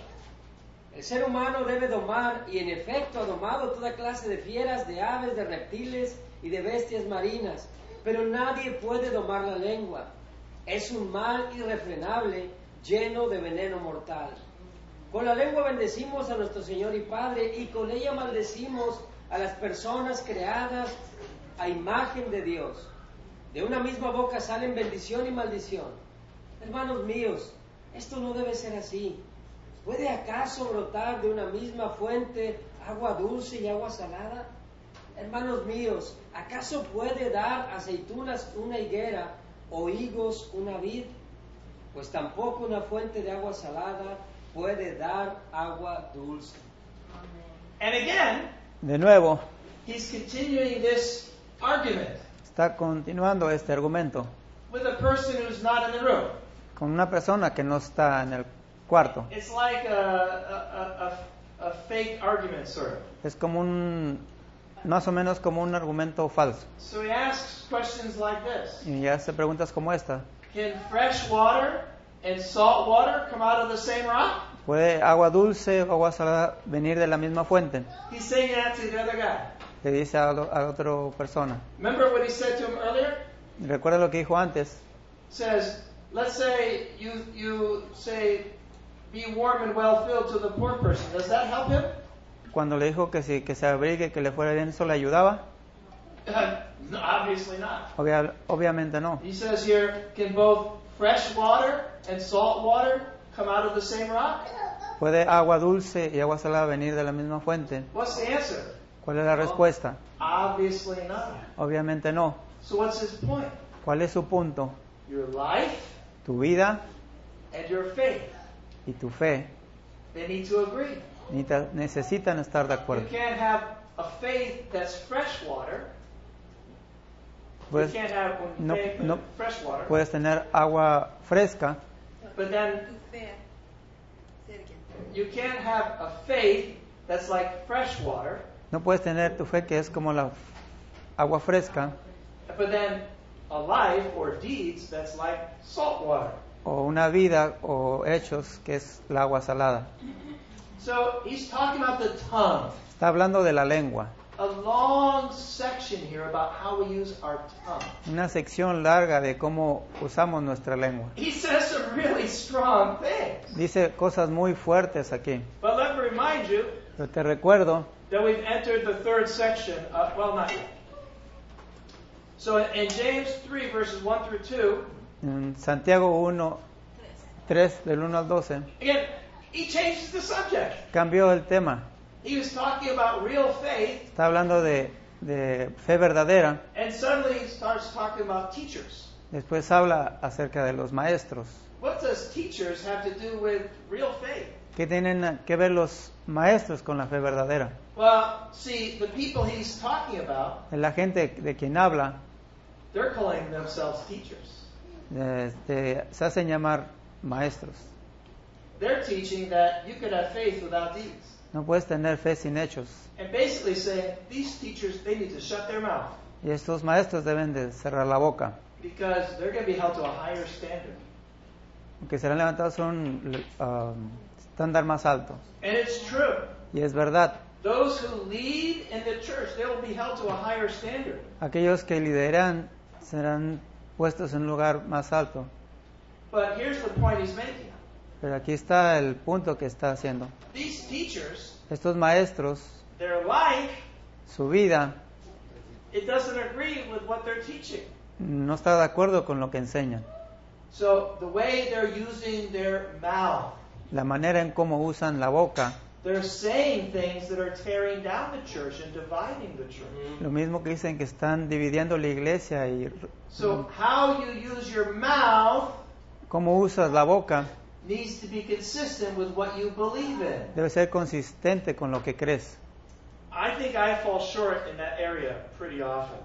El ser humano debe domar, y en efecto ha domado toda clase de fieras, de aves, de reptiles y de bestias marinas, pero nadie puede domar la lengua. Es un mal irrefrenable, lleno de veneno mortal. Con la lengua bendecimos a nuestro Señor y Padre, y con ella maldecimos a las personas creadas a imagen de Dios. De una misma boca salen bendición y maldición. Hermanos míos, esto no debe ser así. ¿Puede acaso brotar de una misma fuente agua dulce y agua salada? Hermanos míos, ¿acaso puede dar aceitunas una higuera o higos una vid? Pues tampoco una fuente de agua salada puede dar agua dulce. And again, De nuevo, he's continuing this argument está continuando este argumento with a person who's not in the room. con una persona que no está en el cuarto. It's like a, a, a, a, a fake argument, sort of. Es como un, más o menos como un argumento falso. So he asks questions like this. Y hace preguntas como esta. Can fresh water and salt water come out of the same rock? ¿Puede agua dulce o agua salada venir de la misma fuente? He's saying that to the other guy. Le dice a, a otra persona. Remember what he said to him earlier? ¿Recuerda lo que dijo antes? Says, let's say you you say, be warm and well filled to the poor person. Does that help him? Cuando le dijo que si que se abrigue, que le fuera bien, ¿eso le ayudaba? No, obviously not. Obvia- obviamente no. He says here, can both fresh water and salt water come out of the same rock? ¿Puede agua dulce y agua salada venir de la misma fuente? What's the answer? ¿Cuál es la respuesta? Obviously not. Obviamente no. So what's his point? ¿Cuál es su punto? Your life Tu vida and your faith, y tu fe they need to agree. necesita- necesitan estar de You acuerdo. can't have a faith that's fresh water. You Puedes, can't have un no- faith no- fresh water. puedes tener agua fresca, But then Tu fe. Say it again. you can't have a faith that's like fresh water. no puedes tener tu fe que es como la f- agua fresca, But then a life or deeds that's like salt water. o una vida o hechos que es la agua salada. So he's talking about the tongue. Está hablando de la lengua, A long section here about how we use our tongue. una sección larga de cómo usamos nuestra lengua. He says some really strong things. Dice cosas muy fuertes aquí, But let me remind you pero te recuerdo that we've entered the third section. Uh, well, not yet. So in, in James three, verses one through two, en Santiago uno, tres del uno al doce, again, he changes the subject. cambió el tema. He was talking about real faith, Está hablando de, de fe verdadera, and suddenly he starts talking about teachers. después habla acerca de los maestros. What does teachers have to do with real faith? ¿Qué tienen que ver los maestros con la fe verdadera? Well, see, the people he's talking about, La gente de quien habla they're calling themselves teachers. este, se hacen llamar maestros. They're teaching that you could have faith without deeds. No puedes tener fe sin hechos. And basically saying these teachers, they need to shut their mouth Y estos maestros deben de cerrar la boca, because they're going to be held to a higher standard. porque serán levantados a un um, estándar más alto. And it's true. Y es verdad, Those who lead in the church, they will be held to a higher standard. aquellos que lideran serán puestos en un lugar más alto. But here's the point he's making. Pero aquí está el punto que está haciendo. These teachers, Estos maestros, their life, su vida it doesn't agree with what they're teaching. no está de acuerdo con lo que enseñan. So the way they're using their mouth, La manera en cómo usan la boca, they're saying things that are tearing down the church and dividing the church. lo mismo que dicen que están dividiendo la iglesia y So how you use your mouth cómo usas la boca needs to be consistent with what you believe in. debe ser consistente con lo que crees. I think I fall short in that area pretty often.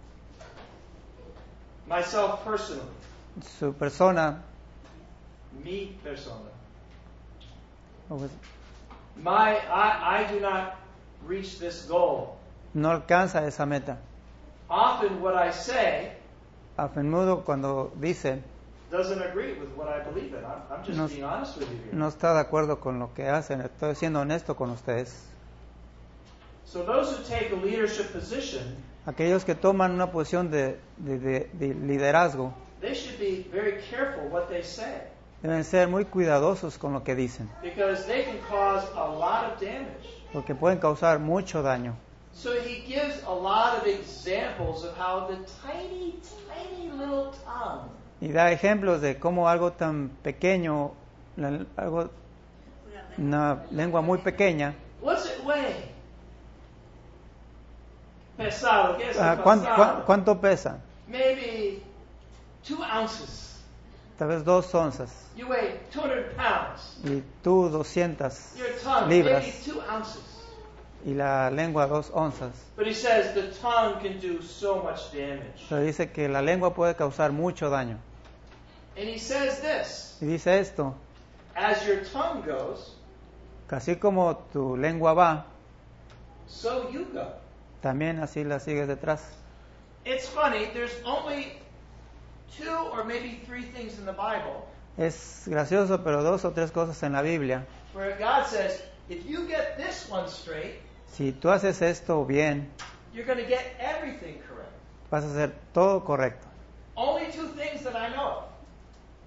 Myself personally, Su persona me persona. pues, My, I, I do not reach this goal. no alcanza esa meta. Often what I say A menudo cuando dice doesn't agree with what I believe in. I'm, I'm just No- being honest with you here. no está de acuerdo con lo que hacen. Estoy siendo honesto con ustedes. So those who take a leadership position, Aquellos que toman una posición de, de- de- de liderazgo they should be very careful what they say deben ser muy cuidadosos con lo que dicen, because they can cause a lot of damage. porque pueden causar mucho daño. So he gives a lot of examples of how the tiny, tiny little tongue, Y da ejemplos de cómo algo tan pequeño, la- algo, una lengua muy pequeña, what's it weigh? Pesado, ¿qué es ah, pesado? ¿cuán- cuán- ¿cuánto pesa? Maybe two ounces. Tal vez dos onzas. You weigh two hundred pounds. Y tú doscientas Your tongue, libras. maybe two ounces. Y la lengua dos onzas. But he says the tongue can do so much damage. Pero dice que la lengua puede causar mucho daño. And he says this, Y dice esto, as your tongue goes, que así como tu lengua va, so you go. también así la sigues detrás. It's funny, there's only two or maybe three things in the Bible Es gracioso, pero dos o tres cosas en la Biblia. where God says, if you get this one straight, Si tú haces esto bien, you're going to get everything correct. vas a hacer todo correcto. Only two things that I know of.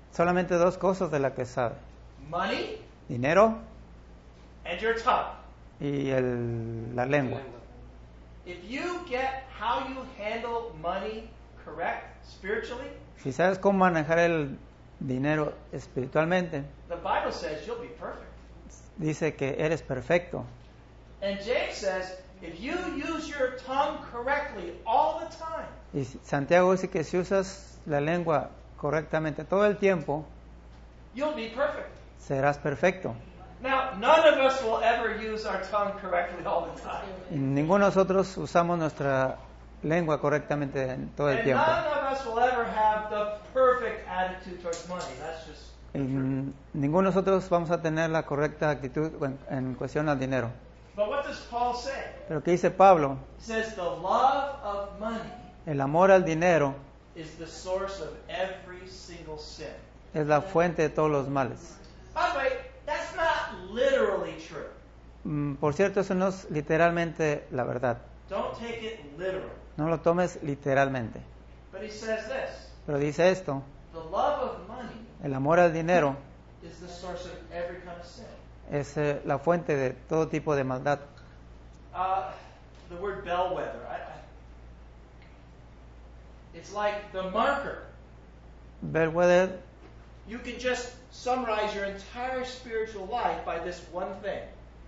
solamente dos cosas de las que sabe. Money Dinero and your tongue. y el, la lengua. If you get how you handle money correct spiritually, Si sabes cómo manejar el dinero espiritualmente, the Bible says you'll be perfect. dice que eres perfecto. And James says, if you use your tongue correctly all the time, Y Santiago dice que si usas la lengua correctamente todo el tiempo, you'll be perfect. serás perfecto. Now, none of us will ever use our tongue correctly all the time. Y ninguno de nosotros usamos nuestra lengua correctamente en todo el And tiempo. none of us will ever have the perfect attitude towards money. That's just Y ninguno de nosotros vamos a tener la correcta actitud en, en cuestión al dinero. But what does Paul say? Pero ¿qué dice Pablo? He says the love of money El amor al dinero is the source of every single sin. es la fuente de todos los males. By the way, that's not literally true. Mm, Por cierto, eso no es literalmente la verdad. Don't take it literally. No lo tomes literalmente. But he says this, Pero dice esto, the love of money el amor al dinero is the source of every kind of sin. es eh, la fuente de todo tipo de maldad. Uh, the word bellwether, I, I, it's like the marker. Bellwether, You can just summarize your entire spiritual life by this one thing.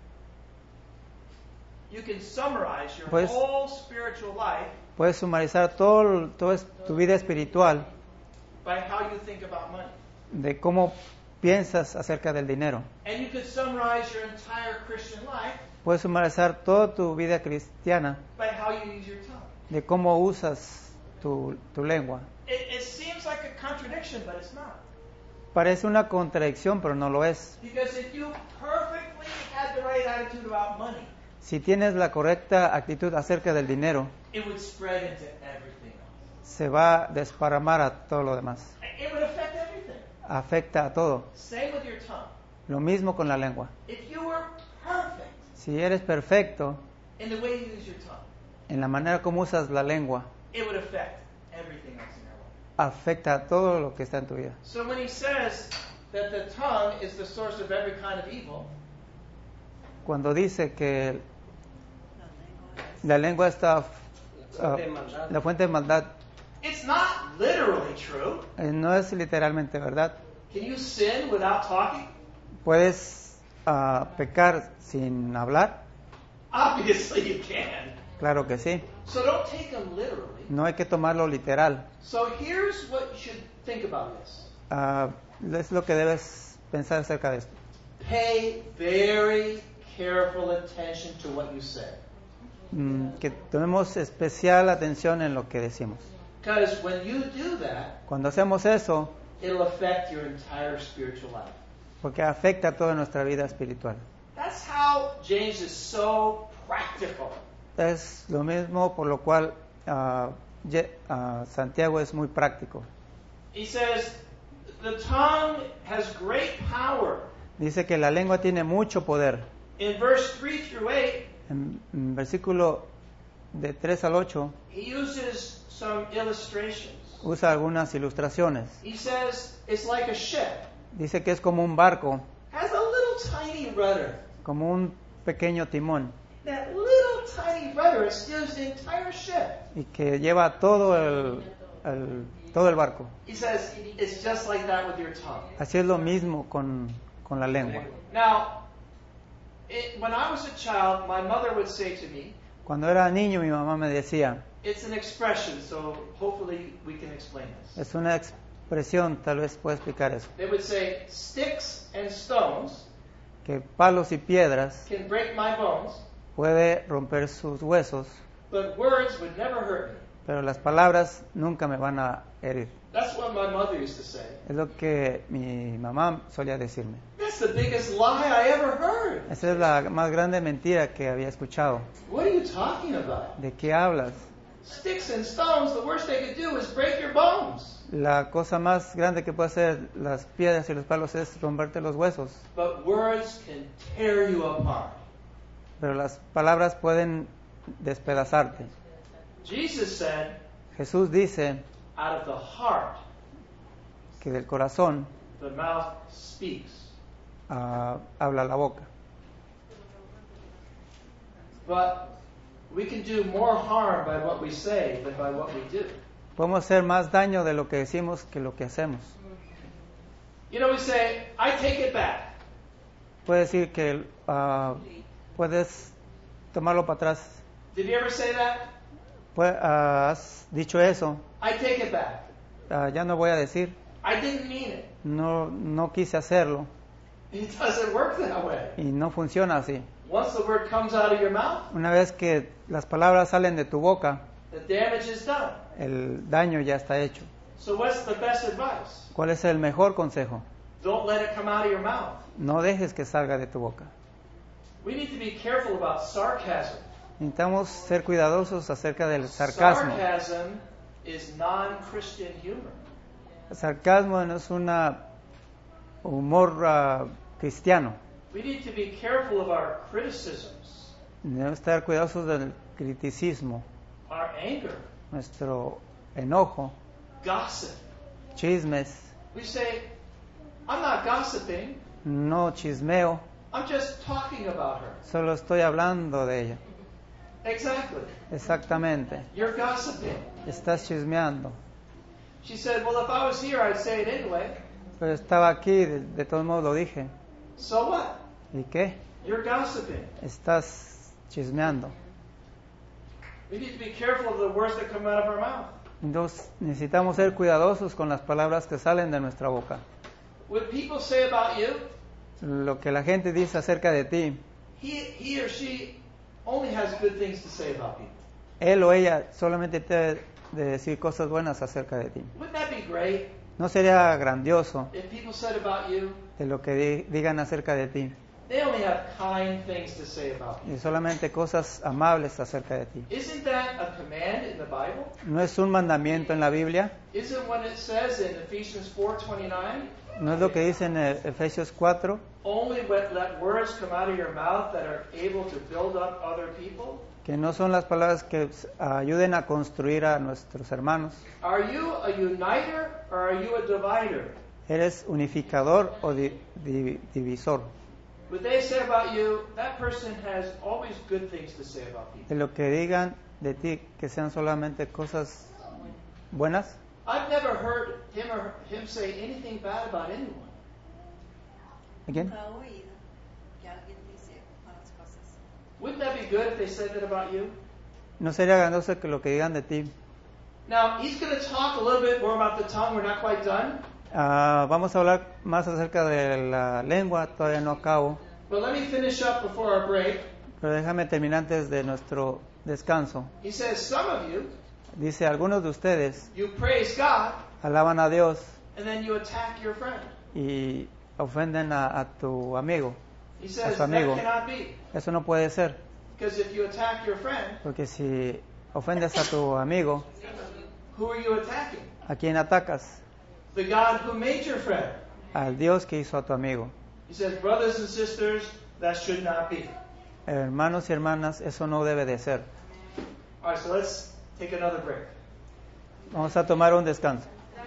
You can summarize your Pues- whole spiritual life puedes sumarizar todo, toda tu vida espiritual by how you think about money. de cómo piensas acerca del dinero. And you could summarize your entire Christian life Puedes sumarizar toda tu vida cristiana by how you use your tongue. de cómo usas tu, tu lengua. It, it seems like a contradiction, but it's not. Parece una contradicción, pero no lo es. Because if you perfectly had the right attitude about money, Si tienes la correcta actitud acerca del dinero, it would spread into everything else. se va a desparramar a todo lo demás. It would affect everything. Afecta a todo. Same with your tongue. Lo mismo con la lengua. If you were perfect Si eres perfecto in the way you use your tongue, en la manera como usas la lengua, it would affect everything else in your life. afecta a todo lo que está en tu vida. So when he says that the tongue is the source of every kind of evil, Cuando dice que la lengua está La ah, fuente de maldad. la fuente de maldad, it's not literally true. eh, no es literalmente verdad. Can you sin without talking? ¿Puedes ah, pecar sin hablar? Obviously you can. Claro que sí. So don't take them literally. No hay que tomarlo literal. So here's what you should think about this. Ah, es lo que debes pensar acerca de esto. Pay very careful attention to what you say. Mm, que tomemos especial atención en lo que decimos. Because when you do that, Cuando hacemos eso, it'll affect your entire spiritual life. porque afecta toda nuestra vida espiritual. That's how James is so practical. Es lo mismo por lo cual ah, Ye- ah, Santiago es muy práctico. He says, the tongue has great power. Dice que la lengua tiene mucho poder. In verse three through eight, En, en versículo de tres al ocho he uses some illustrations. usa algunas ilustraciones. He says it's like a ship. Dice que es como un barco, Has a little tiny rudder. como un pequeño timón, That little tiny rudder steers the entire ship. y que lleva todo el, el- todo el barco. He says it's just like that with your tongue. Así es lo mismo con, con la lengua. Now, it, when I was a child, my mother would say to me, Cuando era niño mi mamá me decía, it's an expression, so hopefully we can explain this. es una expresión, tal vez pueda explicar eso, They would say, sticks and stones que palos y piedras can break my bones, puede romper sus huesos, but words would never hurt me. pero las palabras nunca me van a herir. That's what my mother used to say. Es lo que mi mamá solía decirme. That's the biggest lie I ever heard. Esa es la más grande mentira que había escuchado. What are you talking about? ¿De qué hablas? Sticks and stones, the worst they could do is break your bones. La cosa más grande que puede hacer las piedras y los palos es romperte los huesos, But words can tear you apart. pero las palabras pueden despedazarte. Jesus said, Jesús dice out of the heart que del corazón the mouth speaks. uh, habla la boca. But we can do more harm by what we say than by what we do. Podemos hacer más daño de lo que decimos que lo que hacemos. You know, we say, I take it back. Puedes decir que uh, puedes tomarlo para atrás. Did you ever say that? Pues, uh, has dicho eso, I take it back. uh, ya no voy a decir, I didn't mean it. no, no quise hacerlo It doesn't work that way. y no funciona así. Once the word comes out of your mouth, Una vez que las palabras salen de tu boca, the damage is done. el daño ya está hecho. So what's the best advice? ¿Cuál es el mejor consejo? Don't let it come out of your mouth. No dejes que salga de tu boca. We need to be careful about sarcasm. Necesitamos ser cuidadosos acerca del sarcasmo. Sarcasm is non-Christian humor. El sarcasmo no es un humor uh, cristiano. We need to be careful of our criticisms, Debemos estar cuidadosos del criticismo, our anger, nuestro enojo, gossip. chismes. We say, I'm not gossiping, No chismeo, I'm just talking about her. solo estoy hablando de ella. Exactly. Exactamente. You're gossiping. Estás chismeando. She said, well, if I was here, I'd say it anyway. Pero estaba aquí, de, de todos modos lo dije. So what? ¿Y qué? You're gossiping. Estás chismeando. We need to be careful of the words that come out of our mouth. Entonces necesitamos ser cuidadosos con las palabras que salen de nuestra boca. What people say about you, Lo que la gente dice acerca de ti, he, he or she only has good things to say about people. él o ella solamente te debe de decir cosas buenas acerca de ti. Wouldn't that be great No sería grandioso if people said about you, de lo que di- digan acerca de ti, they only have kind things to say about you? y solamente cosas amables acerca de ti. Isn't that a command in the Bible? ¿No es un mandamiento en la Biblia? Isn't what it says in Ephesians four twenty-nine? ¿No es lo que dice en eh, Efesios cuatro? Only let, let words come out of your mouth that are able to build up other people? Que no son las palabras que s- ayuden a construir a nuestros hermanos. Are you a uniter or are you a divider? ¿Eres unificador o di- di- divisor? What they say about you, that person has always good things to say about people. De lo que digan de ti, que sean solamente cosas buenas. I've never heard him or him say anything bad about anyone. Again? Nunca he oído que alguien dice malas cosas. Wouldn't that be good if they said that about you? No sería grandioso que lo que digan de ti. Now, he's going to talk a little bit more about the tongue. We're not quite done. Ah, vamos a hablar más acerca de la lengua, todavía no acabo. But let me finish up before our break. Pero déjame terminar antes de nuestro descanso. He says, some of you, Dice, algunos de ustedes you praise God, alaban a Dios and then you attack your friend. y ofenden a, a tu amigo. He A says, su that amigo. cannot be. Eso no puede ser, Because if you attack your friend, porque si ofendes a tu amigo, who are you attacking? ¿a quién atacas? The God who made your friend. Al Dios que hizo a tu amigo. He says, brothers and sisters, that should not be. Hermanos y hermanas, eso no debe de ser. All right, so let's take another break. Vamos a tomar un descanso.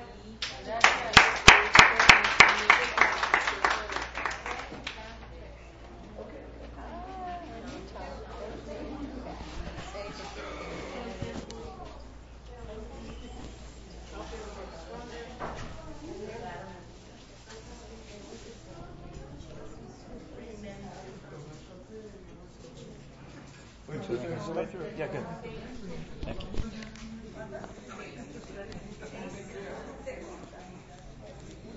Yeah, good. Thank you.